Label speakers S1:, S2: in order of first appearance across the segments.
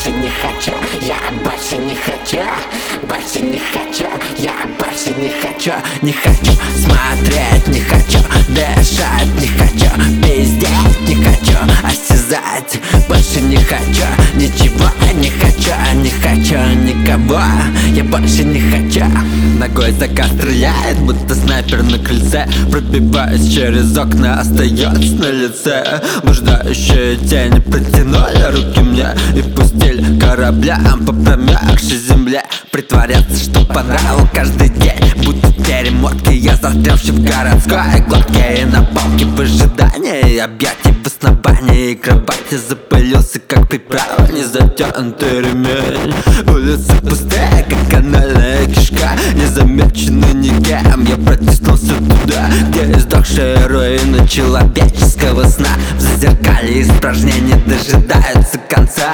S1: больше не хочу, я больше не хочу, больше не хочу, я больше не хочу. Не хочу смотреть, не хочу дышать, не хочу пиздеть, не хочу осязать. Больше не хочу ничего, не хочу, не хочу никого, я больше не хочу. Ногой закат стреляет, будто снайпер на крыльце. Пробиваясь через окна, остается на лице. Блуждающие тени протянули руки мне и пустили кораблям по промерзшей земле. Притворяться, что понравил каждый день, будто перемотки. Я застрявший в городской глотке и на полке в ожидании объятий в основании кровати. Запылился, как приправа, не затянутый ремень. Улицы пустые, как канальная кишка, не замечены никем. Я протиснулся туда, где издохшие руины человеческого сна. В зазеркалье испражнения дожидаются конца.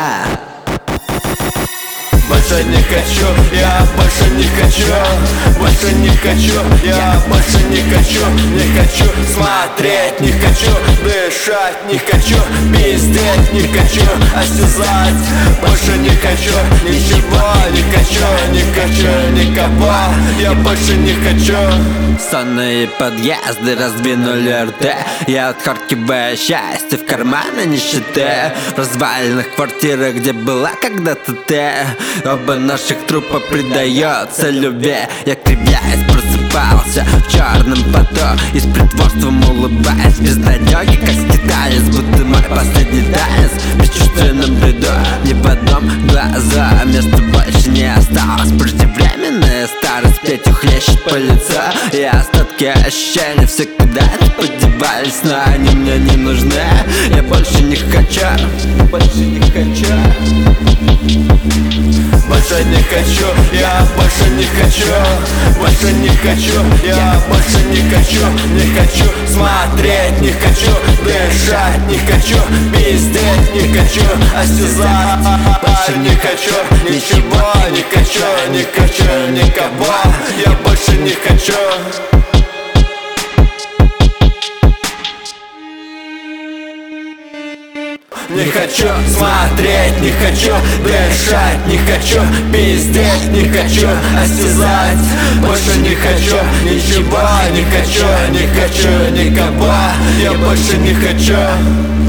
S2: Больше не хочу, я больше не хочу, больше не хочу, я больше не хочу. Не хочу смотреть, не хочу дышать, не хочу пиздеть, не хочу осязать. Больше не хочу ничего, не хочу, не хочу никого, я больше не хочу.
S3: Сонные подъезды раздвинули рты, я отхаркиваю счастье в карманы нищеты. В развалинах квартиры, где была когда-то ты, оба наших трупа предается любви. Я кривляясь просыпался в черном поту и с притворством улыбаясь, безнадёги, как скиталец, будто мой последний танец. В бесчувственном бреду ни в одном глаза места больше не осталось. Преждевременная старость плетью хлещет по лицу, и остатки ощущений все куда-то подевались, но они мне не нужны. Я больше не хочу, больше не хочу.
S2: Больше не хочу, я больше не хочу, больше не хочу, я больше не хочу. Не хочу смотреть, не хочу дышать, не хочу пиздеть, не хочу осязать. Больше не хочу ничего, не хочу, не хочу никого, я больше не хочу. Не хочу смотреть, не хочу дышать, не хочу пиздеть, не хочу осязать. Больше не хочу ничего, не хочу, не хочу никого, я больше не хочу.